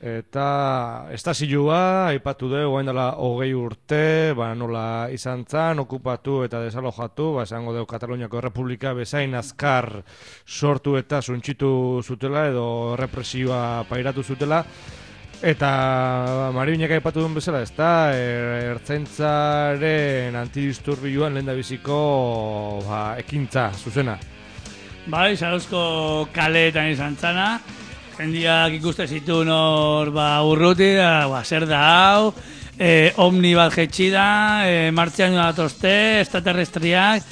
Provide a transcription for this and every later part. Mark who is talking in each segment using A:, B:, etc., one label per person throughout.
A: Eta estazioa, aipatu dugu, hain dela 20 urte, nola izan zan, okupatu eta desalojatu, esango dugu Kataluniako Errepublika bezain azkar sortu eta suntxitu zutela, edo represioa pairatu zutela. Eta Maribinek aipatu duen bezala, ez da, ertzaintzaren antidisturbioan lehendabiziko ekintza, zuzena.
B: Bai, Zarauzko kaleetan izan zana, jendiak ikuste zituen hor urruti, zer da hau, omni bat jetxi da, martxean datozte, estaterrestriak,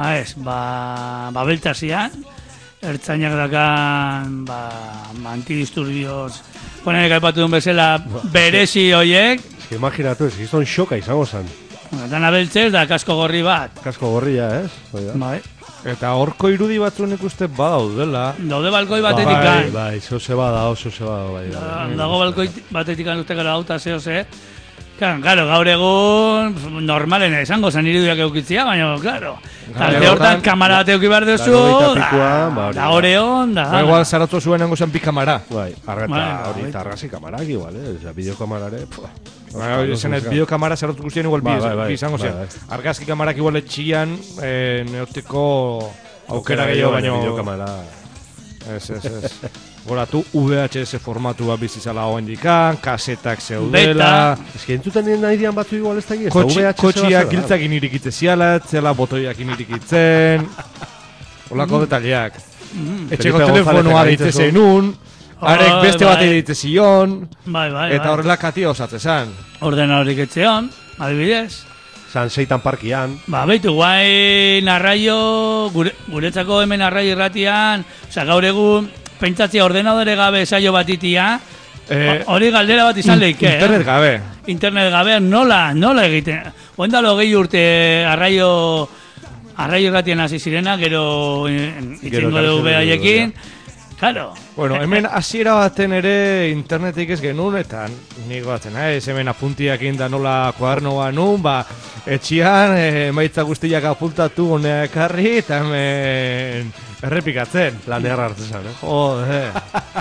B: beltzazian, ertzainak dakan, antidisturbioz, ponenek aipatu duen bezala, berezi horiek.
C: Imaginatu, ez gizon xoka izango zen.
B: Dana beltzez da kasko gorri bat.
C: Kasko gorria, ez?
B: Bai.
A: Eta horko irudi batzuen ikuste badaudela.
B: Daude balkoi batetik kan.
C: Bai, zoze bada, bai.
B: Dago balkoi batetik kan uste gara auta zehose. Claro, gaur egun normalen izango zen irudiak eukitzia, baina, claro. Tarte hortan kamara bat euki behar duzu, da hori hon, da.
A: Igual zaratu zuen nengo zen bi kamara.
C: Bai, hori argazki kamarak igual, bideokamarare,
A: bideokamara zaratu guztien igual bi izango zen. Argazki kamarak igual etxian, neotiko aukera gehiago, baina...
C: Bideokamara...
A: Ez. Goratu VHS formatu bat bizizala hoen dikan, kasetak zeudela...
C: Ez que entzuten nahi dian batzu igual ez da egiz,
A: kotxiak giltzakin irikitze ziala, zela botoiakin irikitzen... Olako detaliak. Etxeko telefonoa deitze zenun, arek beste bat deitze zion... Eta horrela katia osatze zan.
B: Ordena horik etxeon, adibidez.
C: San Seitan parkian.
B: Beitu, guai narraio, guretzako hemen narraio irratian, gaur egun, pentsatzea ordenadore gabe saio batitia, hori galdera bat izan leike.
A: Internet gabe.
B: Internet gabe, nola egiten. Oendalo 20 urte arraio irratian hasi zirena, gero itxengo dugu behaiekin. Claro.
A: Bueno, hemen hasiera baten ere internetik ez genuen, eta nik batzen, hemen apuntiak inda nola kuadernoa nun, etxian, emaitza guztiak apuntatu gonea ekarri, eta hemen errepikatzen.
C: Lanear hartzen zan,
A: Jode.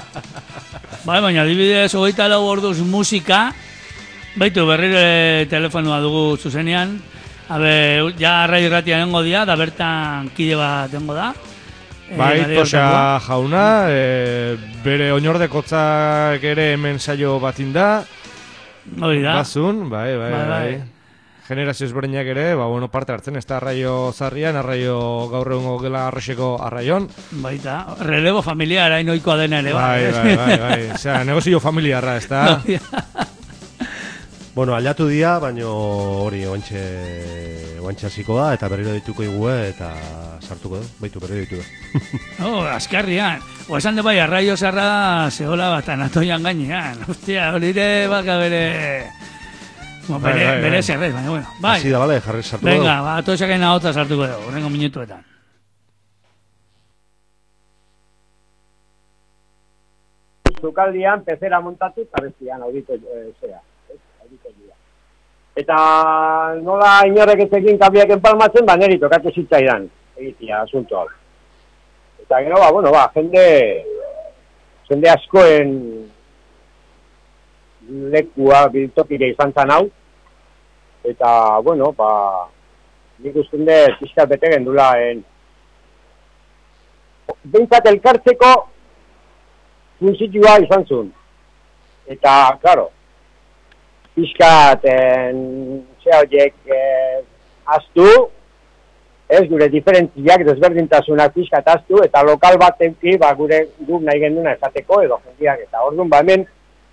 B: Baina adibidez, 24 orduz musika, baitu berriro telefonoa dugu zuzenean, ja arrai irratia dengo dia, da bertan kide bat dengo da.
A: Toxa jauna, bere oinordekotzak ere hemen saio batin da.
B: Hori da.
A: Bazun, bai. Generazio ezberdinak ere, parte hartzen, ez da arraio zarrian, arraio gaur egungo gela arrexeko arraion.
B: Baita, relebo familiara inoikoa dena ere,
A: bai. Osea, negozio familiarra, ez da.
C: Bueno, aldatu dia, baina hori oantxe hasiko da, eta berriro dituko igue, eta sartuko du, baitu berriro dituko.
B: Askarrian. Esan de bai, arraio zarra zehola bat anatoian gainean. Hostia, hori ere baka bere... Bere zerrez, baina bueno.
C: Asi da, bale, jarri sartuko du.
B: Venga, toxaken ahotza sartuko du, horrengo minutuetan.
D: Zukaldian, pezera montatu, eta bestian audito zea. Eta nola inorrek ezekin kabiak enpalmatzen, neri tokatu zitzaidan, egitea, asunto hau. Eta gero, jende askoen lekua biltokire izan zan hau. Eta, nik usten dut pixkat bete gendula. Behintzat elkartzeko funtzioa izan zuen. Eta, klaro, pixkat, horiek aztu, ez gure diferentziak desberdintasunak pixkat aztu, eta lokal bat euki, gure guk nahi genduna esateko edo jendiak, eta orduan, hemen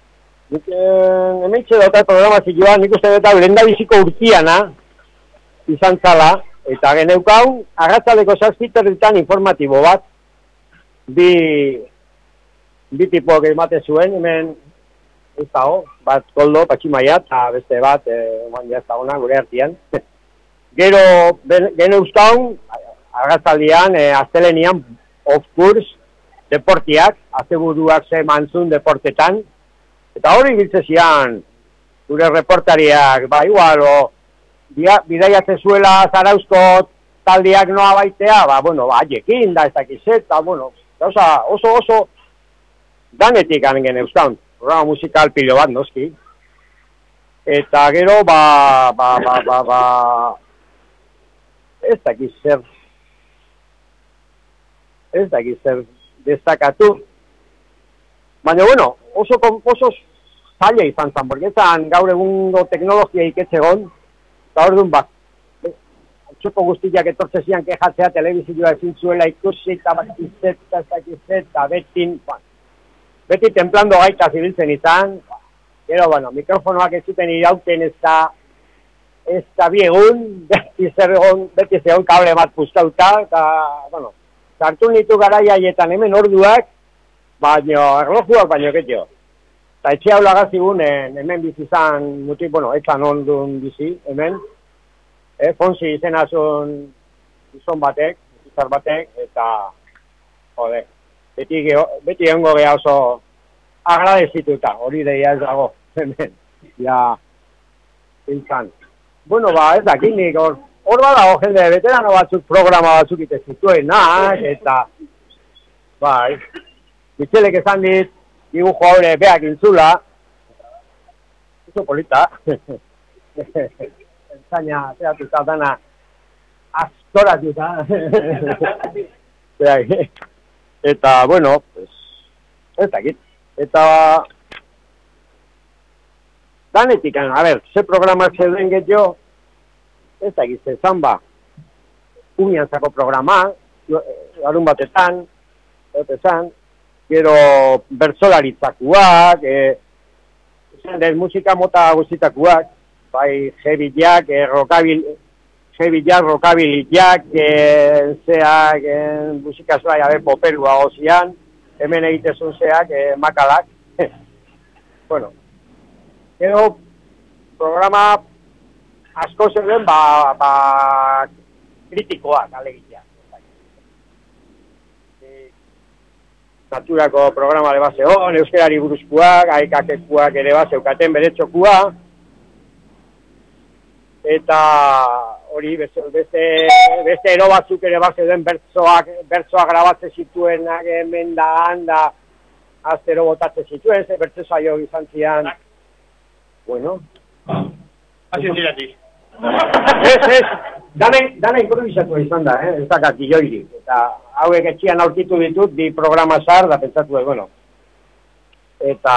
D: txe dauta programa zikoan, nik uste dut lehendabiziko urtiana izan zala, eta geneukau, agatzaleko 7:00 informatibo bat, bi tipoak emate zuen, hemen ez dago, bat Koldo, Patximaia, eta beste bat, ez dagona, gure artian. Gero, geneuzkaun, agatzaldian, astelenian, of course, deportiak, azeburuak ze mantzun deportetan, eta hori biltzezian, gure reportariak, igual, bidaiatzen zuela Zarauzko taldiak noa baitea, haiekin da, ez dakizet, eta, oso danetik anen geneuzkaun. programa musikal pilo bat, noski. Eta gero, ez dakiz zer destakatu. Baina, bueno, oso zaila izan zen, porque ezan gaur egungo teknologia iketzegon, eta hor duen txoko guztiak etortze zian kejatzea telebizioa ezin zuela ikusi, eta eta beti templando gaita zibiltzen izan, gero, bueno, mikrofonoak ez zuten irauten ez da biegun, beti zegoen kable bat puzkauta, eta, bueno, sartu nitu garaiaietan hemen orduak, baina erlojuak baino ketio. Eta etxe hau lagazigun, hemen bizi izan, bueno, etzan ondun bizi, hemen, Fonsi izena zuen gizon batek, eta, jode, beti egongo geha oso agradezituta, hori deia ez dago, hemen, ja, zintzan. Bueno, ez dakinik, hor badago jende veterano batzuk, programa batzuk ite zituenak, eta, Michelek esan dit, dibujo haure beak intzula, oso polita, zaina zeratuta dana astoratuta. Eta, bueno, pues, ez dakit. Eta, danetik, a ver, ze programak zeuden getio, ez dakit, zezan uniantzako programa, larun batetan, gero bertsolaritzakuak, musika mota guztitakuak, bai, heavy jack, rockabilly jack, zeak, musika zoa, poperua gozian, hemen egitezun zeak, makalak. Bueno, gero, programa asko zeuden, kritikoak, alegitea. Naturako programa ere bazeon, euskerari buruzkoak, aikakekuak ere bazeukaten bere txokua, eta hori beste ero batzuk ere bazeuden bertsoak grabatze zituen hemen da handa aztero botatze zituen, bertso saio izan zian. Bueno.
E: Hasi zirati.
D: Ez, dana improvisatu izan da, ez dakat gilloirik. Eta hauek etxian aurkitu ditut, bi programa zar, da pentsatu, bueno. Eta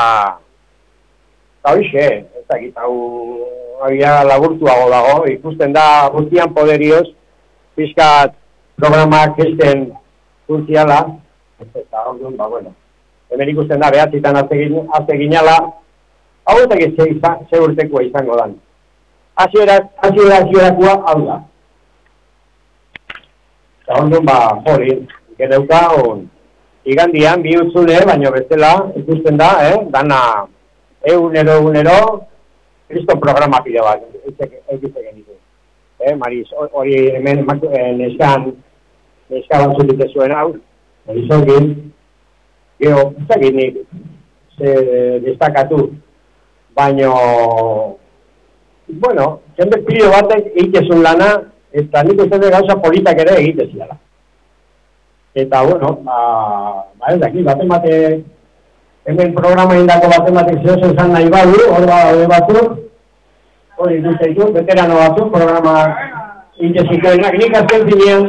D: hoxe, ez dakit, hau abia laburtuago dago, ikusten da guztian poderioz, pixkat programak esten funtziala, eta hau duen, bueno, hemen ikusten da behatzitan azte ginala, hau ez dakit ze urtekoa izango dan. Hasierakoa hau da. Eta hau duen, hori, geneuka, igandian, bi utzune, baino bestela, ikusten da, dana egunero, Kristo programa pide bat, egiten ditu. Mariz, hori hemen neska batzuk dite zuen hau, Marizongin, gero, ez dakit nik, destakatu, baino, bueno, jende pide batek egitezun lana, eta nik uste gauza politak ere egiteziala. Eta, bueno, ez dakit, bate, hemen programa indako batek zehozen zan nahi badu, hor batzuk, hori dute ditu, veterano batzuk, programa intezikoenak, nik azken zinean.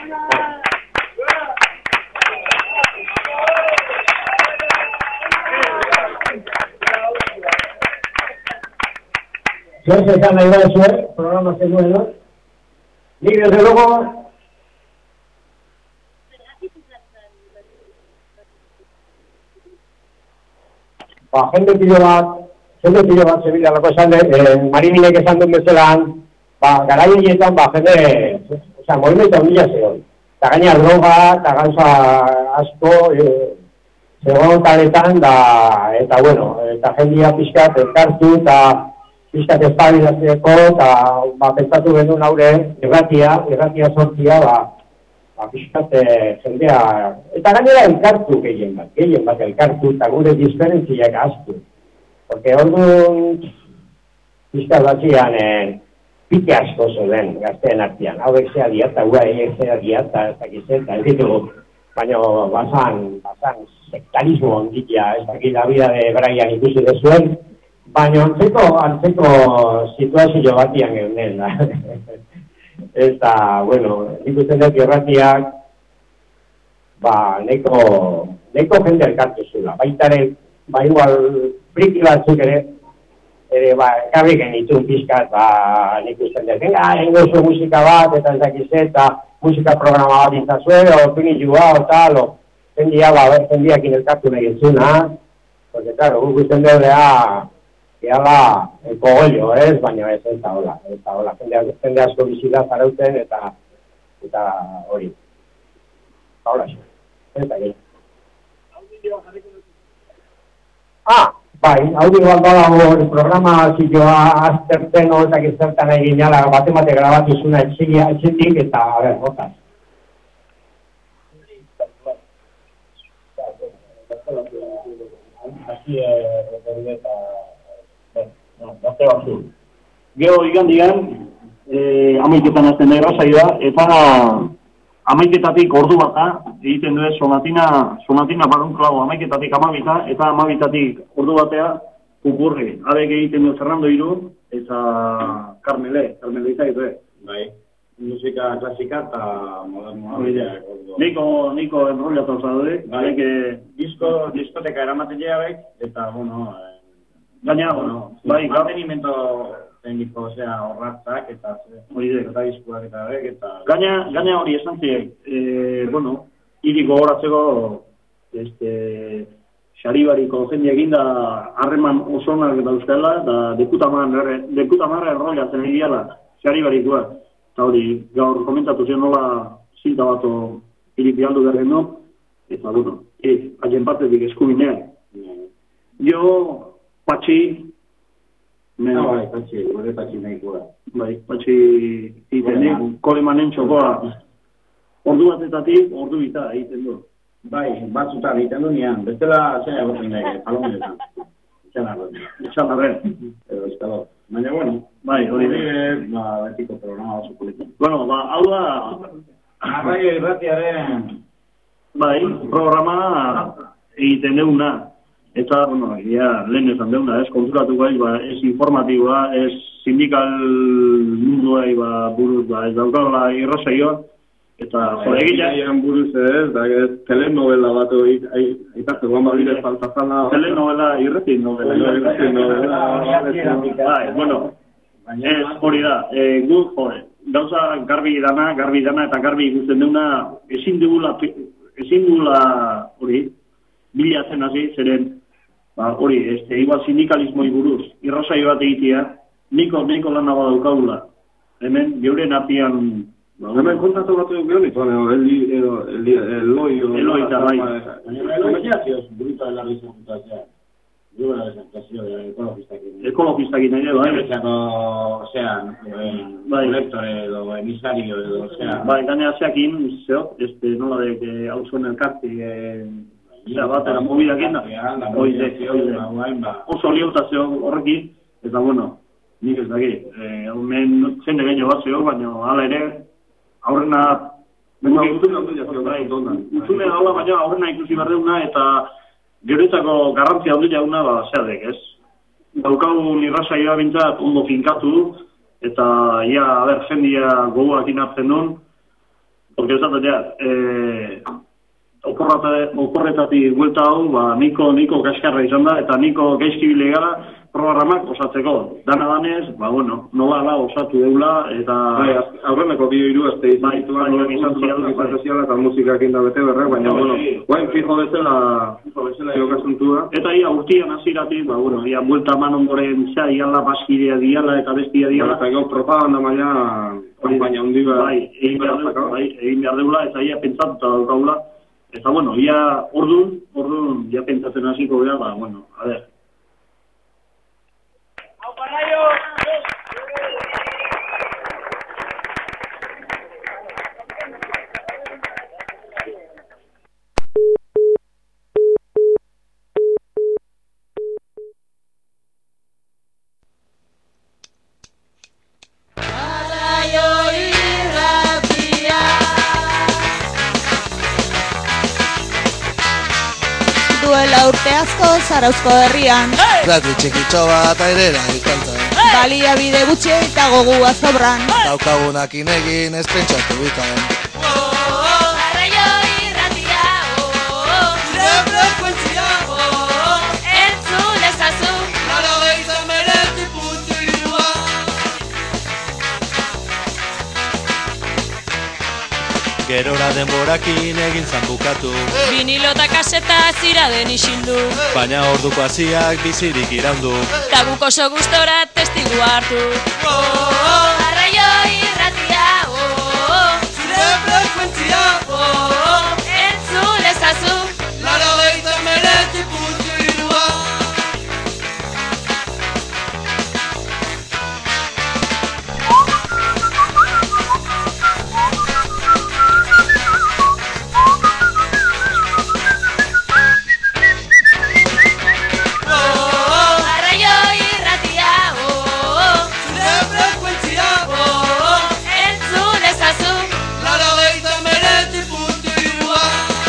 D: Zehozen zan nahi badu zuen, programa zegoen, nik desde luego, jende pilo bat zebila lako esan Mariminek esan duen bezelan, garaietan, jende, movimento mila zegoen. Eta gaina droga, eta gauza asko, zegoen taletan, eta bueno, eta jendia pixkat elkartu, eta pixkat espabilatzeko, eta pentsatu genuen haure, erratia sortzia, pixkat jendea, eta gainera elkartu gehien bat elkartu, eta gure diferentziak aztu. Porque orduan pixkat batzian pite asko zoden gazteen artean. Hauek zea diata, hua zea diata, ez dakizen, eta ez ditugu, baina bazan sektarismo onditia, ez dakit Davida de Brian ikusi dezuen, baina antzeko situazio batian geunden, da. Eta, bueno, ikusten dut irratiak, neko jende elkartu zula. Baitare, igual, friki batzuk ere, ekarri genitun pizkat, nik usten dut, engozu musika bat, eta ez dakiz, eta musika programa bat izazue, o pinitxua, o tal, o jendiakin elkartu nahi entzuna, porque, claro, guk usten dut gehala kogollo, ez, baina ez da hola, jende asko bizita zarauten, eta hori. Hola, ez da gehi. Bai, audio bat badago programa zioa azterten horretak izertan egin ala bate grabatu zuna etxetik eta, a ver, botaz.
E: Así gazte batzu. Gero igandian, amaiketan azten da saida, eta amaiketatik ordu bata, egiten du sonatina barun klago amaiketatik amabita, eta amabitatik ordu batea pupurri. Adek egiten du Fernando Iru, eta Carmele izaitu, Bai, musika klasika eta modernoa. Niko enrollatu zaudek, diskoteka eramaten jabek, eta, bueno, gaina, bai, mantenimento tekniko, horratzak, eta diskuak eta gaina hori esan ziek, bueno, iriko horatzeko, xaribariko jende eginda harreman osonak eta euskala, eta dekutamarra errollatzen egiala, xaribarikoa. Eta hori, gaur komentatu zen nola zinta bato iripi aldu berren no, eta, bueno, haien partetik eskubinea. Jo, Patxi, Patxi nahikoa. Bai, Patxi itenik, kolemanen txokoa. Ordu batetatik, ordu bita egiten du. Bai, batzutan egiten du nian. Bestela, zena egoten nahi, palomenetan. Etxan arren. Edo, ez da. Baina, bueno, bai, hori betiko programa oso politik. Bueno, hau da... Arraio irratiaren... Bai, programa egiten deuna. Eta, bueno, lehen esan deuna, ez konturatu gai, ez informatiboa, ez sindikal munduai buruz, ez daukala irrasaioa. Eta, jode egilean buruz ez, da telenovela bat ikatzen guan badire faltazala. Telenovela irreti novela. Bai, bueno, ez hori da, guk, jode, gauza garbi dana eta garbi ikusten deuna, ezin dugula hori, bilatzen hasi, zeren, hori, igual sindikalismoi buruz, irrasaio bat egitea, niko lanagoa daukagula. Hemen, geuren artean... Hemen kontatu bat duk gehonik, Eloi eta bai. Komentziazioz, burita delarri zentzazioa. Gure desentazio ekologistakin ere, bai. Ozean, kolektore edo, emisario edo, ozean. Bai, ganea zeakin, zeot, nola dek, hau zuen elkarti, batera mobidakin da. Oso liotazio horrekin, eta bueno, nik ez daki, hemen jende gehiago bat zeo, baina hala ere, aurrena... Utzune daula, baina aurrena ikusi bardeuna, eta geroetako garrantzia handi jauna, zeadek, ez? Daukagun irrasaioa bintzat ondo finkatu, eta jendia gogoak inartzen duen, porque ez da, oporretatik guelta hau, niko kaskarra izan da, eta niko gaizkibile gara programak osatzeko. Dana danez, nola osatu deula, eta... Aurreneko bideo hiru azte izan soziala eta musikak inda bete berrek, baina, guain fijo bezala eokasuntua. Eta urtian aziratik, buelta man ondoren zea diala, baskidea diala eta bestia diala. Eta gau propaganda maia, baina hundi egin behar deula, eta pentsatuta daukagula. Eta, orduan, pentsatzen hasiko gara, a ver. ¡Au, Parraio!
F: Zarauzko herrian.
G: Gratu txikitxo bat airera izantzen.
F: Baliabide gutxi eta gogua zobran.
G: Daukagunak inegin ez pentsatu bitan.
H: Arraio irratia, zure frekuentzia, entzun ezazu. 89.3.
I: Gerora denborakin egin zan bukatu.
H: Vinilo eta kaseta ziraden isildu.
I: Baina orduko hasiak bizirik iraundu.
H: Ta guk oso gustora testigu hartu. Arraio irratia, zure frekuentzia, entzun ezazu.
I: 89.3.
H: Arraio irratia, zure frekuentzia, entzun ezazu.
I: 89.3.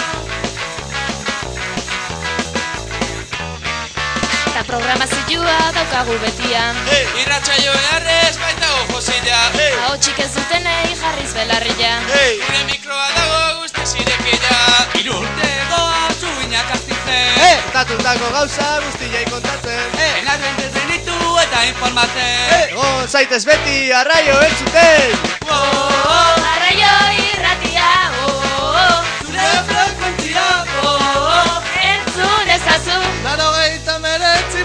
H: Ta programazioa daukagu betian.
I: Irratsaio beharrez baitago josila.
H: Ahotsik ez dutenei jarriz belarria.
I: Gure mikroa dago guztiz irekia. Irurtego atzuinak astitzen. Tatutako gauza guztiai kontatzen. Enarren dezenitu eta informatzen. Zaitez beti arraio entzuten.
H: Arraio irratia,
I: Zure frekuentzia.
H: entzun ezazu.
I: 89.3.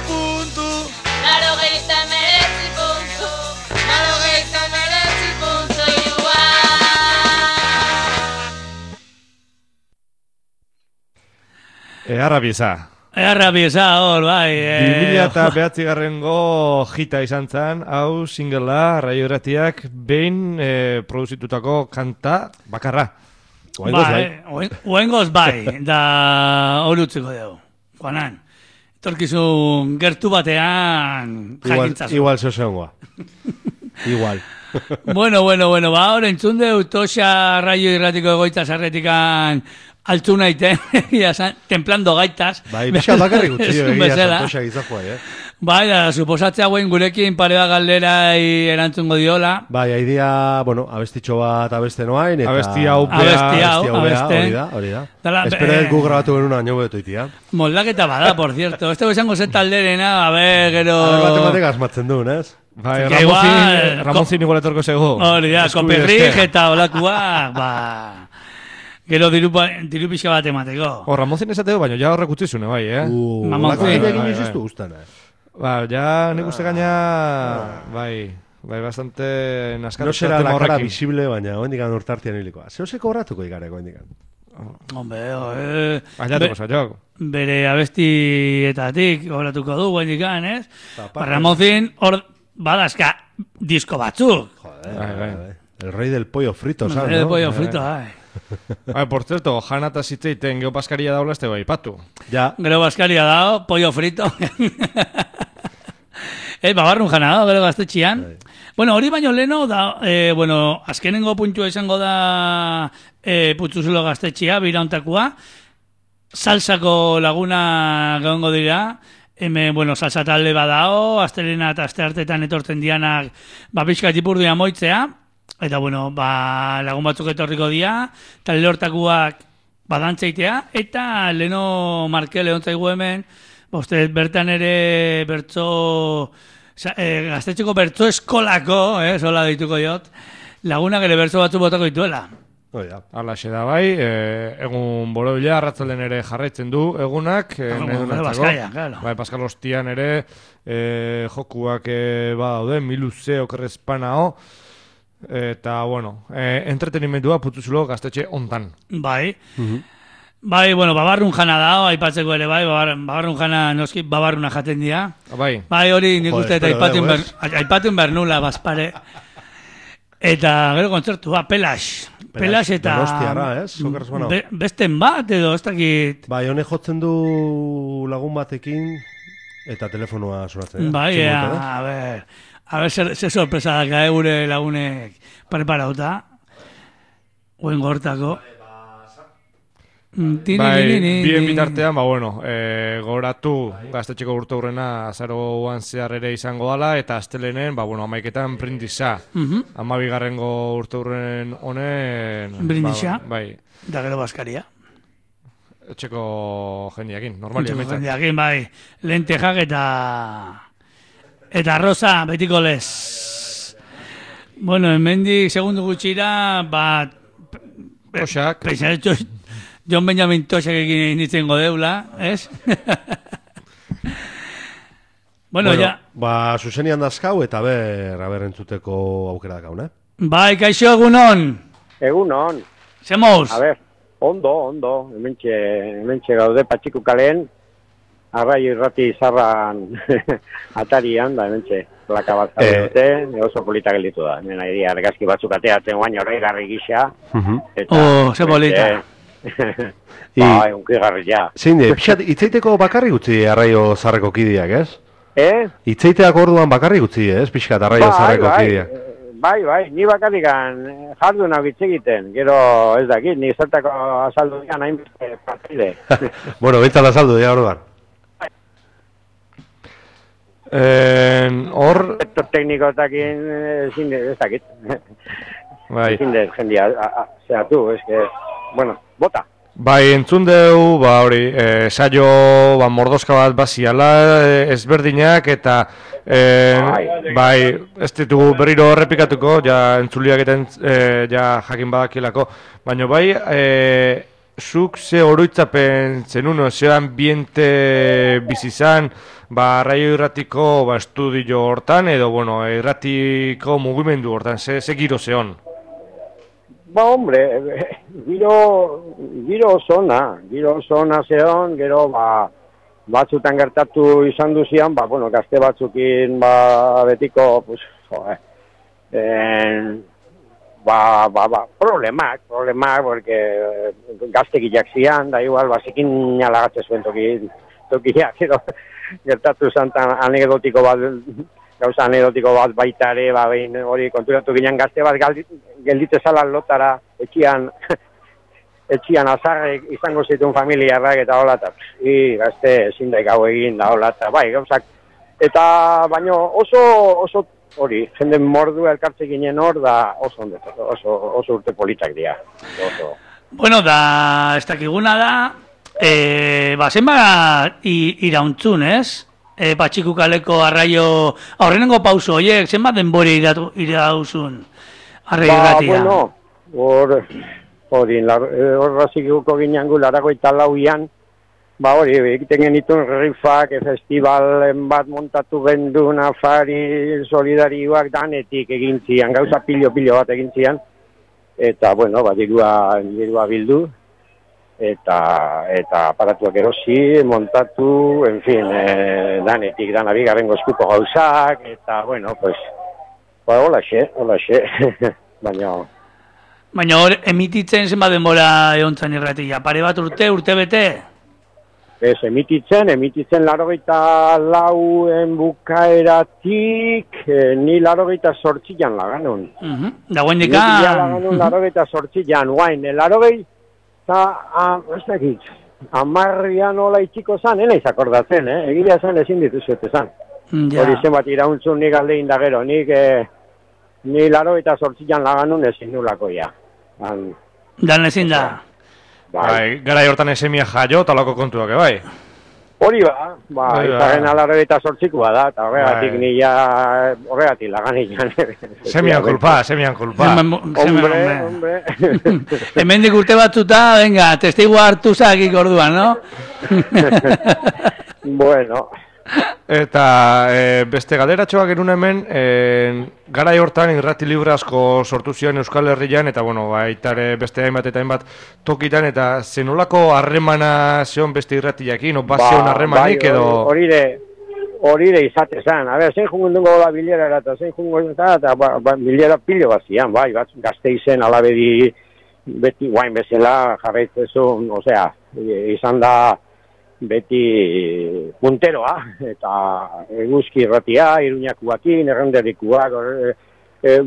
H: 89.3.
A: Arrabieza.
B: Arrabieza hor, bai.
A: 2009 hita izan zen, hau singela, Arraio Irratiak behin produzitutako kanta bakarra.
B: Oengoz bai, da horutzeko dugu. Juanan, etorkizun gertu batean jakintzazu.
C: Igual zozeongoa. Igual.
B: Bueno, ba, hor entzun deu Toxa Arraio Irratiko egoitza sarretikan altzu naiten, templando gaitas.
C: Bai, pixka bakarrik gutxio egia Toxa gizajoa,
B: Bai, da, suposatzea guen gurekin pareba galderai erantzungo diola.
C: Bai, haidia, bueno, abestitxo bat abesten oain, eta...
A: Abestia
C: hori da. Espera gu grabatu genuna nio betu itia.
B: Moldaketa bada, por cierto. Este izango zen talderena, a ver, gero...
C: Batek asmatzen duen, ez?
A: Bai, Ramozin igual etorko zego.
B: Hori da, Koperrik eta olakuak, ba... Gero diru pixka bat emateko.
A: Ramozin esateko, baina ja horrek utzizune, bai,
B: Mamozin.
C: Egin izuztu guztana.
A: Ba, ja nik uste gaina, bai, bastante naskatu.
C: No será la cara visible, baina oendikan urtartian hilikoa. Zehose kobratuko ikareko oendikan.
B: Hombre,
A: Ailatuko zaiok.
B: Bere abestietatik kobratuko du oendikan, ez? Ramozin, hor, badazka, disko batzuk.
C: Joder, el rey del pollo frito, ¿sabes?
B: El rey del pollo frito,
A: Por cierto, Jana eta zitzeiten geho paskaria daula este bai, patu.
B: Ja. Gero paskaria dao, pollo frito. Babarrun jana dao, gero gaztetxian. Bueno, hori baino leno da, azkenengo puntua izango da Putzuzulo gaztetxia, birauntakua. Salsako laguna gongo dira. Salsa talde badao, astelena eta asteartetan etortzen dianak, pixkat ipurduia moitzea. Eta, lagun batzuk etorriko dira, talde hortakuak badantzeitea, eta Leno Markel egon zaigu hemen, bertan ere gaztetxeko bertso eskolako, sola dituko jot, lagunak ere bertso batzuk botako dituela.
A: Hala xe da bai, egun borobila arratzalden ere jarraitzen du egunak.
B: Baskaia, claro.
A: Bai, Pascal Ostian ere jokuak badaude, miluze okerrezpanao. Eta, entretenimendua Putzuzulo gaztetxe ontan.
B: Bai. Bai, babarrun jana da, aipatzeko ere, bai, babarrun jana noski babarruna jaten dira.
A: Bai.
B: Bai, hori nik uste eta aipatun bernula, bazpare. Eta gero kontzertua, Pelax eta...
C: Donostiarra, ez?
B: Besten bat, edo, ez dakit...
C: Bai, honek jotzen du lagun batekin eta telefonoa sonatzen.
B: Bai, a ver, ze sorpresa da gure lagunek preparauta. Oen gortako.
A: Bien bitartean, goratu gaztetxeko urteurrena azaroan zehar ere izango dala, eta astelenen, 11etan brindisa. 12. urteurren honen...
B: Brindisa?
A: Bai.
B: Da gero Baskaria.
A: Etxeko jendiakin, normalia.
B: Etxeko jendiakin, bai. Lentejak eta arroza betiko lez. Bueno, hemendik segundu gutxira,
A: Toxak.
B: John Benjamin Toxak egin nintzen godeula, ez? Bueno, ja.
C: Zuzenian dazkau eta aber entzuteko aukera dakau, ne?
B: Bai, kaixo, egunon.
D: Egunon.
B: Zemoz?
D: A ver, ondo. Hementxe gaude Patxiku kalen, Arraio Irrati zarran atarian, da hementxe plaka bat dute, oso polita gelditu da. Hemen ari argazki batzuk ateatzen guain horregarri gisa.
B: Ze polita.
D: Unki garri, ja.
C: Zeinde, pixat, itzaiteko bakarri gutzi Arraio zarreko kidiak, ez? Itzaiteak orduan bakarri gutzi, ez? Pixkat Arraio zarreko kidiak.
D: Bai, ni bakarrikan jardun hau egiten, gero ez dakit, ni zertako azaldu dian hain partide.
C: Bueno, bintzat azaldu dira orduan.
A: Hor...
D: teknikotakin ez dakit. Ezin dut jendia, zehatu, bueno, bota.
A: Bai, entzun deu, saio mordoska bat baziala ezberdinak, eta ez ditugu berriro errepikatuko, ja entzuliak eta jakin badakilako, baina zuk ze oroitzapen zenun, ze ambiente bizizan, Arraio Irratiko estudio hortan, edo, irratiko mugimendu hortan, ze giro zehon?
D: Hombre, giro zona zehon, gero, batzutan gertatu izan duzian, gazte batzukin, betiko, problemak, porque gaztegiak zian, da igual, zikin nalagatze zuen tokiak, gertatu zantan anekdotiko bat, gauza anekdotiko bat baita ere, hori konturatu ginen gazte bat gelditze zalan lotara, etxian azarrek izango zituen familiarrak eta hola, eta gazte zindaik hau egin da hola, eta gauzak, eta baino oso hori, jende mordu elkartze ginen hor, da oso urte politak dira.
B: Bueno, da, ez dakiguna da, zenbat irauntzun, ez? Patxiku kaleko Arraio, aurrenengo pauso horiek, zenbat denbori irauzun Arraio Irratia?
D: Hori, razikuko ginen gu, 84an, hori, egiten genituen rifak, festivalen bat montatu gendun, afari, solidarioak danetik egin zian, gauza pilo bat egin zian, eta, dirua bildu, eta aparatuak erosi, montatu, en fin, danetik, bigarrengo eskuko gauzak, eta, holaxe,
B: Baina hor, emititzen zenbat denbora egontzan irratia, pare bat urte bete?
D: Ez, emititzen 84en bukaeratik, ni 88an laganun.
B: Da guen dikan?
D: Ni laganun 88an, guain, 80, ez dakit, 10an hola itxiko zan, naiz akordatzen, egia zan ezin dituzuete zan. Hori zenbat irauntzun nik alde indagero, ni 88an laganun ezin nulako ja.
B: Dan ezin da?
A: Gara hortan esemia jaio, talako kontuak, bai?
D: Hori izaren 88koa da, eta horregatik laganik.
A: Semian kulpa.
B: Hombre. Hemendik urte batzuta, venga, testigua hartu zakik orduan, no?
D: Bueno.
A: Eta beste galeratxoak erun hemen, garai hortan irrati libre asko sortu zion Euskal Herrian, eta baitare beste hainbat eta hainbat tokitan, eta zenolako harremana zeon beste irratiakin, bazion harremanik edo...
D: Horire izate zan, zein jungundungo da bilera eta zein jungundungo eta bilera pilo bat zian, gazte izen alabedi beti guain bezala jarraitzezun, izan da beti punteroa, eta eguzki irratia, Iruñakuakin, errenderikuak,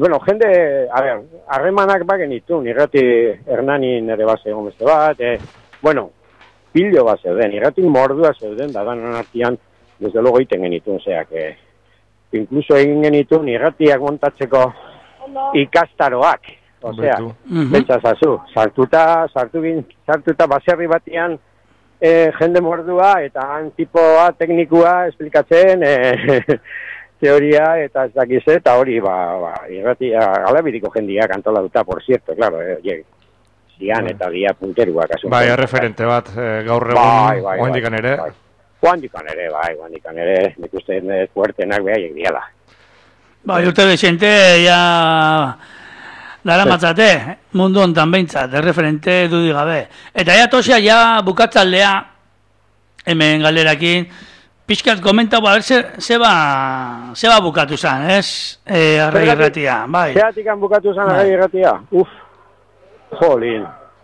D: jende, harremanak bagen itun, irrati Hernanin ere base egon beste bat, bueno, pilo bat zeuden, irratik mordua zeuden, da danan artian, desde luego iten genituen, que incluso egin genituen irratiak montatzeko ikastaroak, pentsazazu, sartuta baserri batean jende mordua eta han tipoa, teknikua, esplikatzen, teoria eta ez dakiz eta hori, irratia, alabiriko jendiak antolatuta, por cierto, claro, zian eta dia punteruak.
A: Bai, referente bat, gaur egun, oandikan ere.
D: Oandikan ere, nik uste fuertenak behaiek diala.
B: Bai, urte bezente, ja... Dara matzate, mundu ontan behintzat, referente dudik gabe. Eta ja tosia, ja bukatzaldea, hemen galerakin, pixkat komenta, zeba bukatu zan, ez? Arregi irratia, bai.
D: Zeatikan bukatu zan arregi irratia? Uf, jolin,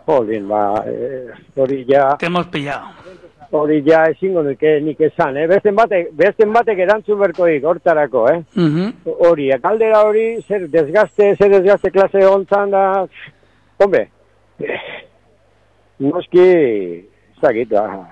D: hori ja...
B: Que hemos pillado.
D: Hori ja ezingo nik esan, besten batek erantzun berkoik, hortarako, Hori, kaldera hori, zer desgaste klase ontzan da, hombre, noski, zakit,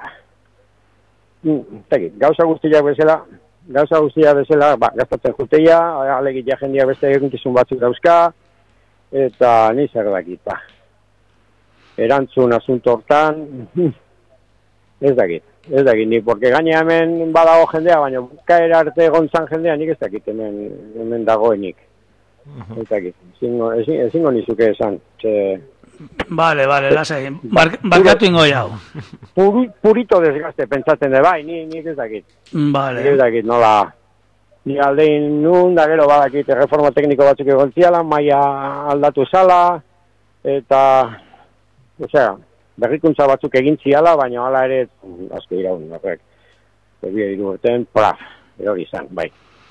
D: gauza guztiak bezala, gastatzen juteia, alegitea jendia beste egunkizun batzuk dauzka, eta ni zer dakit, erantzun asunto hortan, ez dakit, ni, porque gaina hemen badago jendea, baina bukaera arte gontzan jendea, nik ez dakit hemen dagoenik. Ez dakit, ezingo nizuke esan.
B: Vale, lasai, barkatu ingo jau.
D: Purito desgaste, pentsatzen de, bai, nik ez dakit.
B: Vale.
D: Ez dakit, nola, ni aldein nun, da gero badakit, reforma tekniko batzuk egon ziala, maia aldatu zala, eta, osea, berrikuntza batzuk egin ziala, baina hala ere, asko iraun, horrek. Erbia irurten, erori izan, bai.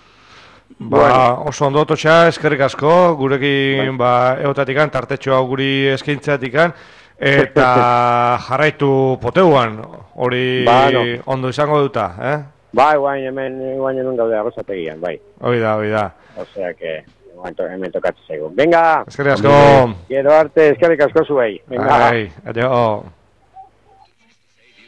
A: Oso ondo totxa, eskerrik asko, gurekin eotatikan, tartetxoa guri eskaintzeatikan, eta jarraitu poteuan, hori ondo izango duta,
D: Bai, guain hemen gaude arrozategian, bai.
A: Hoi da.
D: Osea, que... hemen tokatzen zaigu. Venga!
A: Eskerrik asko!
D: Gero arte, eskerrik asko zuei. Venga!
A: Adio!